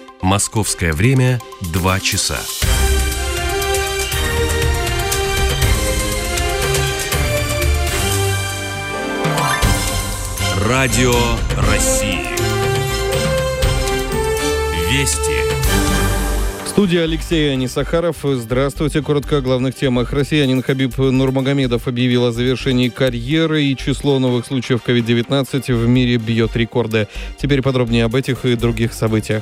Московское время 2 часа. Радио России. Вести. В студии Алексей Анисахаров. Здравствуйте. Коротко о главных темах. Россиянин Хабиб Нурмагомедов объявил о завершении карьеры, и число новых случаев COVID-19 в мире бьет рекорды. Теперь подробнее об этих и других событиях.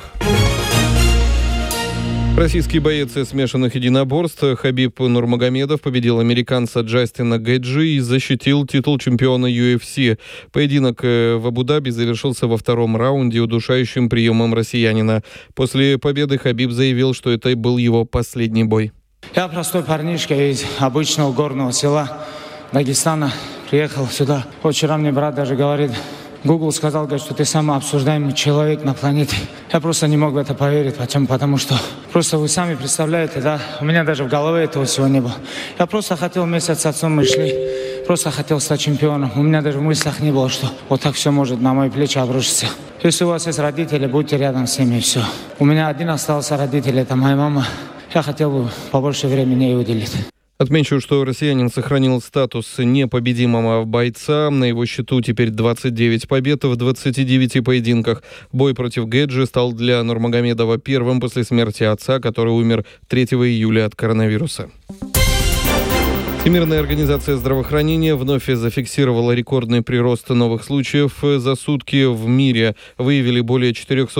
Российский боец смешанных единоборств Хабиб Нурмагомедов победил американца Джастина Гэджи и защитил титул чемпиона UFC. Поединок в Абу-Даби завершился во втором раунде удушающим приемом россиянина. После победы Хабиб заявил, что это был его последний бой. Я простой парнишка из обычного горного села Дагестана. Приехал сюда. Вчера мне брат даже говорит: Google сказал, что ты самый обсуждаемый человек на планете. Я просто не мог в это поверить. Почему? Потому что просто вы сами представляете, да? У меня даже в голове этого всего не было. Я просто хотел вместе с отцом, мы шли. Просто хотел стать чемпионом. У меня даже в мыслях не было, что вот так все может на мои плечи обрушиться. Если у вас есть родители, будьте рядом с ними, и все. У меня один остался родитель, это моя мама. Я хотел бы побольше времени ей уделить. Отмечу, что россиянин сохранил статус непобедимого бойца. На его счету теперь 29 побед в 29 поединках. Бой против Гэджи стал для Нурмагомедова первым после смерти отца, который умер 3 июля от коронавируса. Всемирная организация здравоохранения вновь зафиксировала рекордный прирост новых случаев за сутки в мире. Выявили более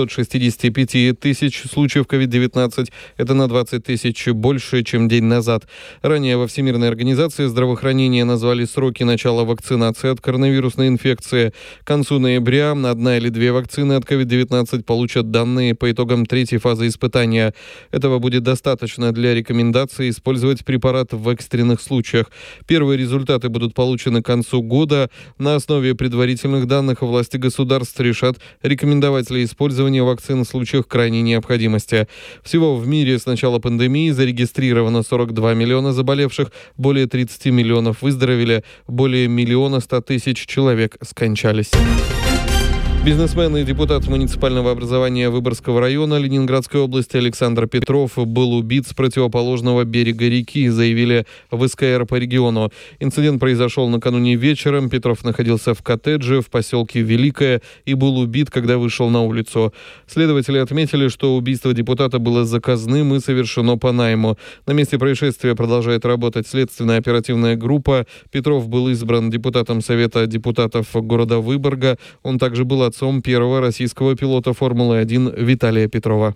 465 тысяч случаев COVID-19. Это на 20 тысяч больше, чем день назад. Ранее во Всемирной организации здравоохранения назвали сроки начала вакцинации от коронавирусной инфекции. К концу ноября 1 или 2 вакцины от COVID-19 получат данные по итогам 3-й фазы испытания. Этого будет достаточно для рекомендации использовать препарат в экстренных случаях. Первые результаты будут получены к концу года. На основе предварительных данных власти государств решат, рекомендовать ли использование вакцин в случаях крайней необходимости. Всего в мире с начала пандемии зарегистрировано 42 миллиона заболевших, более 30 миллионов выздоровели, более 1 100 000 человек скончались. Бизнесмен и депутат муниципального образования Выборгского района Ленинградской области Александр Петров был убит с противоположного берега реки, заявили в СКР по региону. Инцидент произошел накануне вечером. Петров находился в коттедже в поселке Великое и был убит, когда вышел на улицу. Следователи отметили, что убийство депутата было заказным и совершено по найму. На месте происшествия продолжает работать следственная оперативная группа. Петров был избран депутатом Совета депутатов города Выборга. Он также был отцом первого российского пилота Формулы-1 Виталия Петрова.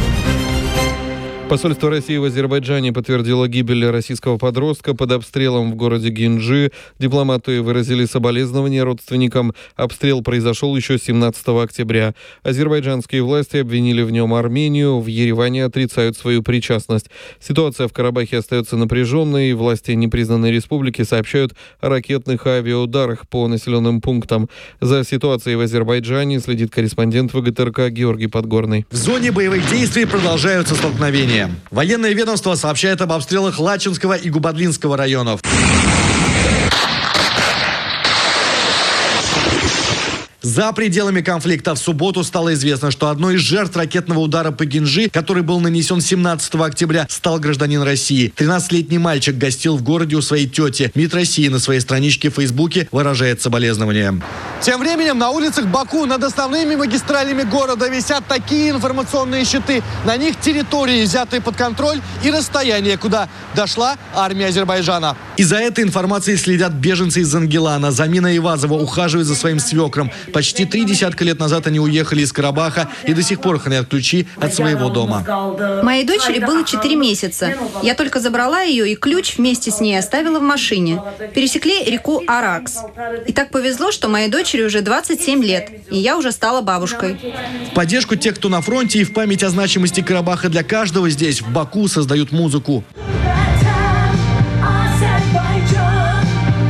Посольство России в Азербайджане подтвердило гибель российского подростка под обстрелом в городе Гинджи. Дипломаты выразили соболезнования родственникам. Обстрел произошел еще 17 октября. Азербайджанские власти обвинили в нем Армению. В Ереване отрицают свою причастность. Ситуация в Карабахе остается напряженной. Власти непризнанной республики сообщают о ракетных авиаударах по населенным пунктам. За ситуацией в Азербайджане следит корреспондент ВГТРК Георгий Подгорный. В зоне боевых действий продолжаются столкновения. Военное ведомство сообщает об обстрелах Лачинского и Губадлинского районов. За пределами конфликта в субботу стало известно, что одной из жертв ракетного удара по Гинджи, который был нанесен 17 октября, стал гражданин России. 13-летний мальчик гостил в городе у своей тети. МИД России на своей страничке в Фейсбуке выражает соболезнования. Тем временем на улицах Баку над основными магистралями города висят такие информационные щиты. На них территории, взятые под контроль, и расстояние, куда дошла армия Азербайджана. И за этой информацией следят беженцы из Ангелана. Замина Ивазова ухаживает за своим свекром. Почти 3 десятка лет назад они уехали из Карабаха и до сих пор хранят ключи от своего дома. Моей дочери было 4 месяца. Я только забрала ее, и ключ вместе с ней оставила в машине. Пересекли реку Аракс. И так повезло, что моей дочери уже 27 лет, и я уже стала бабушкой. В поддержку тех, кто на фронте, и в память о значимости Карабаха для каждого здесь, в Баку, создают музыку.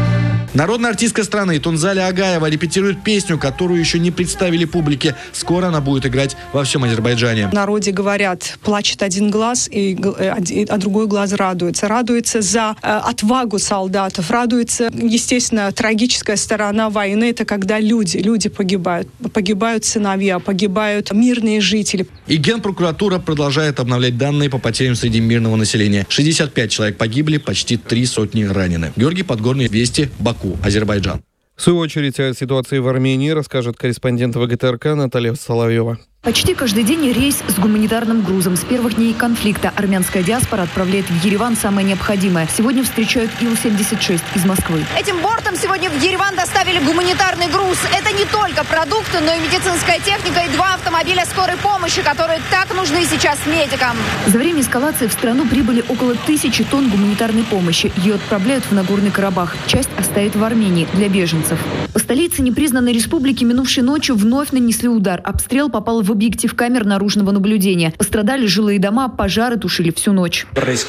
Народная артистка страны Тунзаля Агаева репетирует песню, которую еще не представили публике. Скоро она будет играть во всем Азербайджане. В народе говорят, плачет один глаз, а другой глаз радуется. Радуется за отвагу солдатов, радуется, естественно, трагическая сторона войны. Это когда люди погибают. Погибают сыновья, погибают мирные жители. И Генпрокуратура продолжает обновлять данные по потерям среди мирного населения. 65 человек погибли, почти 300 ранены. Георгий Подгорный, Вести, Баку, Азербайджан. В свою очередь о ситуации в Армении расскажет корреспондент ВГТРК Наталья Соловьева. Почти каждый день рейс с гуманитарным грузом. С первых дней конфликта армянская диаспора отправляет в Ереван самое необходимое. Сегодня встречают Ил-76 из Москвы. Этим бортом сегодня в Ереван доставили гуманитарный груз. Это не только продукты, но и медицинская техника и 2 автомобиля скорой помощи, которые так нужны сейчас медикам. За время эскалации в страну прибыли около 1000 тонн гуманитарной помощи. Ее отправляют в Нагорный Карабах. Часть оставят в Армении для беженцев. По столице непризнанной республики минувшей ночью вновь нанесли удар. Обстрел попал в объектив камер наружного наблюдения. Пострадали жилые дома, пожары тушили всю ночь.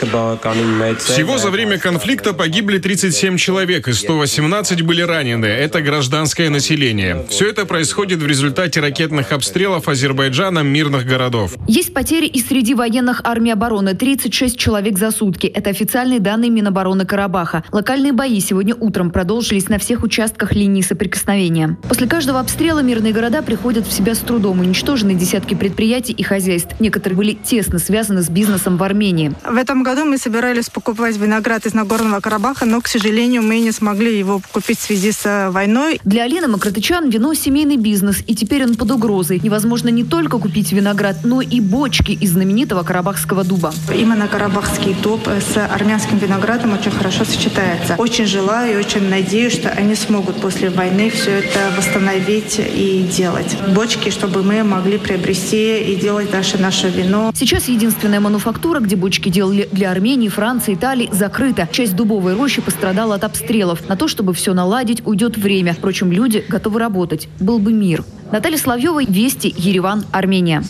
Всего за время конфликта погибли 37 человек, и 118 были ранены. Это гражданское население. Все это происходит в результате ракетных обстрелов Азербайджаном мирных городов. Есть потери и среди военных армии обороны. 36 человек за сутки. Это официальные данные Минобороны Карабаха. Локальные бои сегодня утром продолжились на всех участках линии соприкосновения. После каждого обстрела мирные города приходят в себя с трудом. Уничтожены десятки предприятий и хозяйств. Некоторые были тесно связаны с бизнесом в Армении. В этом году мы собирались покупать виноград из Нагорного Карабаха, но, к сожалению, мы не смогли его купить в связи с войной. Для Алины Макротычан вино – семейный бизнес, и теперь он под угрозой. Невозможно не только купить виноград, но и бочки из знаменитого карабахского дуба. Именно карабахский дуб с армянским виноградом очень хорошо сочетается. Очень желаю и очень надеюсь, что они смогут после войны все это восстановить и делать. Бочки, чтобы мы могли приобрести и делать дальше наше вино. Сейчас единственная мануфактура, где бочки делали для Армении, Франции, Италии, закрыта. Часть дубовой рощи пострадала от обстрелов. На то, чтобы все наладить, уйдет время. Впрочем, люди готовы работать. Был бы мир. Наталья Соловьева, Вести, Ереван, Армения.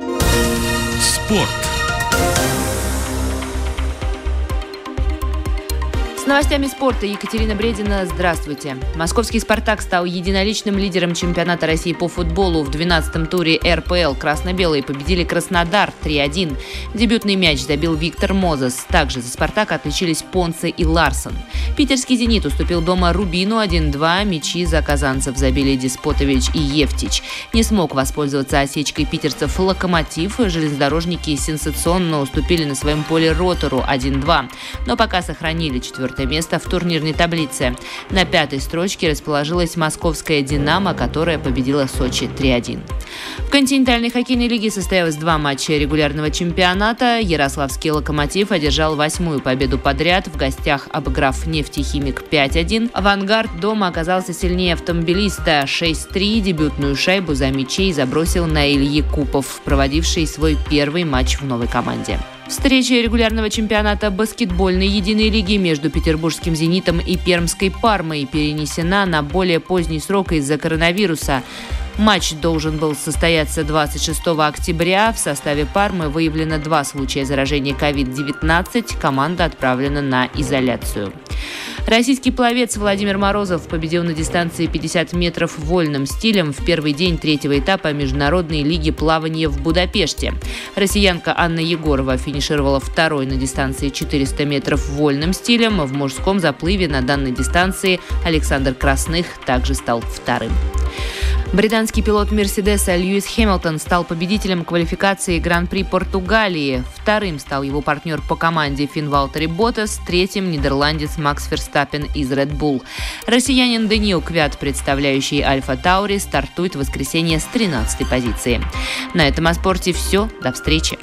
Спорт. С новостями спорта Екатерина Бредина. Здравствуйте. Московский «Спартак» стал единоличным лидером чемпионата России по футболу. В 12-м туре РПЛ красно-белые победили Краснодар 3-1. Дебютный мяч забил Виктор Мозес. Также за «Спартак» отличились Понце и Ларсон. Питерский «Зенит» уступил дома Рубину 1-2. Мячи за казанцев забили Деспотович и Евтич. Не смог воспользоваться осечкой питерцев «Локомотив». Железнодорожники сенсационно уступили на своем поле Ротору 1-2. Но пока сохранили 4-е место в турнирной таблице. На 5-й строчке расположилась московская «Динамо», которая победила Сочи 3-1. В континентальной хоккейной лиге состоялось 2 матча регулярного чемпионата. Ярославский «Локомотив» одержал 8-ю победу подряд, в гостях обыграв «Нефтехимик» 5-1. «Авангард» дома оказался сильнее «Автомобилиста» 6-3. Дебютную шайбу за мячей забросил Наиль Якупов, проводивший свой первый матч в новой команде. Встреча регулярного чемпионата баскетбольной единой лиги между петербургским «Зенитом» и пермской «Пармой перенесена на более поздний срок из-за коронавируса. Матч должен был состояться 26 октября. В составе «Пармы» выявлено 2 случая заражения COVID-19. Команда отправлена на изоляцию. Российский пловец Владимир Морозов победил на дистанции 50 метров вольным стилем в первый день 3-го этапа Международной лиги плавания в Будапеште. Россиянка Анна Егорова финишировала 2-й на дистанции 400 метров вольным стилем. В мужском заплыве на данной дистанции Александр Красных также стал 2-м. Британский пилот «Мерседеса» Льюис Хэмилтон стал победителем квалификации Гран-при Португалии. 2-м стал его партнер по команде Финн Валтери Боттас, 3-м – нидерландец Макс Ферстаппен из Red Bull. Россиянин Даниил Квят, представляющий Альфа Таури, стартует в воскресенье с 13-й позиции. На этом о спорте все. До встречи.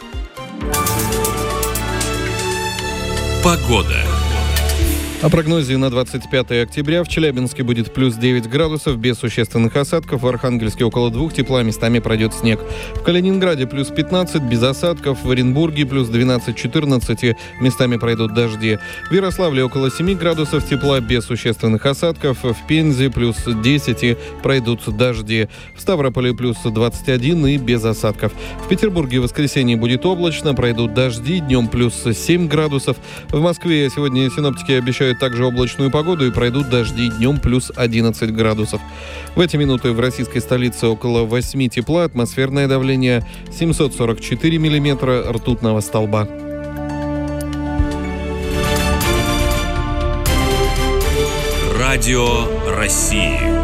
Погода. О прогнозе на 25 октября. В Челябинске будет плюс 9 градусов, без существенных осадков. В Архангельске около 2 тепла, местами пройдет снег. В Калининграде плюс 15, без осадков. В Оренбурге плюс 12-14, местами пройдут дожди. В Ярославле около 7 градусов тепла, без существенных осадков. В Пензе плюс 10, пройдут дожди. В Ставрополе плюс 21 и без осадков. В Петербурге в воскресенье будет облачно, пройдут дожди. Днем плюс 7 градусов. В Москве сегодня синоптики обещают обещают также облачную погоду и пройдут дожди, днем плюс 11 градусов. В эти минуты в российской столице около 8 тепла, атмосферное давление 744 миллиметра ртутного столба. Радио России.